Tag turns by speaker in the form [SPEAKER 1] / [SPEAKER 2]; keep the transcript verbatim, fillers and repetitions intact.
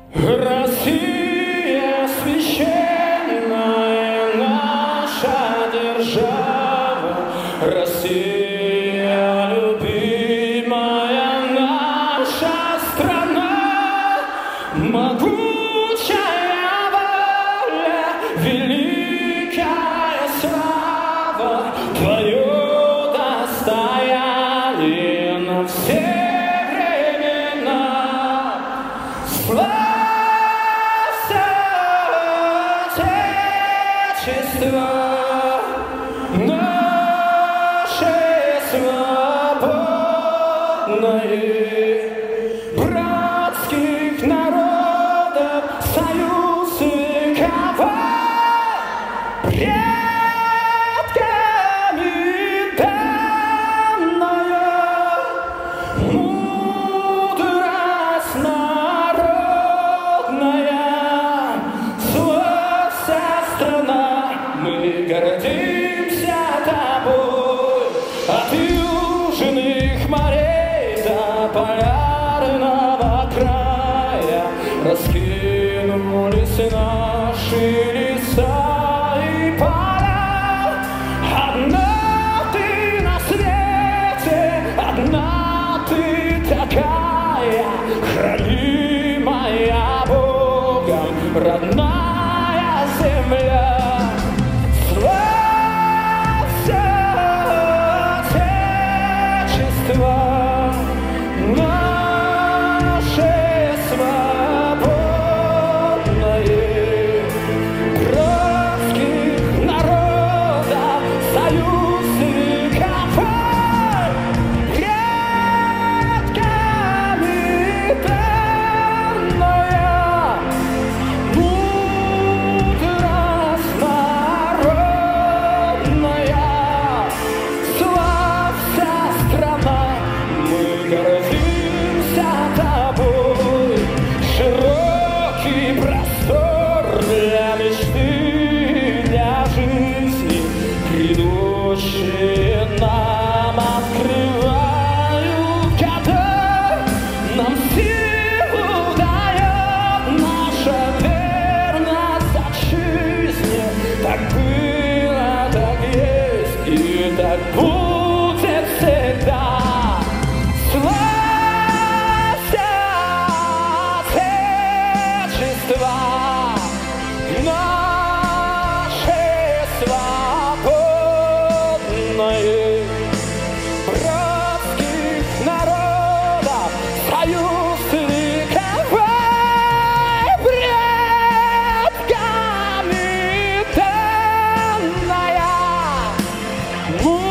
[SPEAKER 1] Россия священная наша держава, Россия любимая наша страна, могучая воля, великая слава, твое достояние на все времена. Слава Отечество наше свободное, братских народов союз вековой, предками данная мудрость народная, славься страна. Мы гордимся тобой, от южных морей до полярного края раскинулись наши леса и поля. Одна ты на свете, одна ты такая, хранимая Богом родная земля. Славься Отечество наше свободное, братских народов союз вековой, предками данная мудрость народная, славься страна. Мы гордимся тобой, широкий простор для мечты, для жизни, грядущие нам открывают года. Нам силу дает наша верность отчизне. Так было, так есть и так будет всегда. Славься Отечество наше свободное, братских народов союз вековой, предками данная